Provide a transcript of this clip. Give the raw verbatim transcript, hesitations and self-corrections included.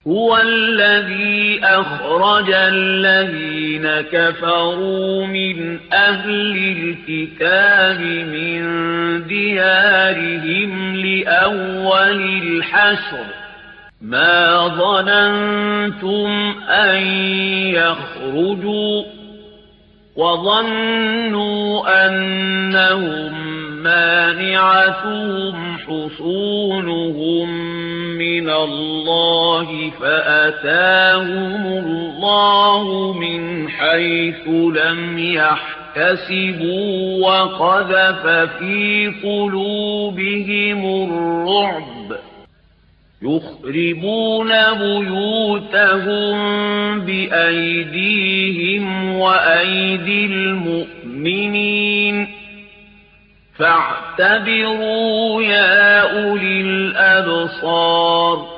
هو الذي أخرج الذين كفروا من أهل الكتاب من ديارهم لأول الحشر ما ظننتم أن يخرجوا وظنوا أنهم مانعتهم حصونهم من الله فأتاهم الله من حيث لم يحتسبوا وقذف في قلوبهم الرعب يخربون بيوتهم بأيديهم وأيدي المؤمنين فاعتبروا يا أولي الأبصار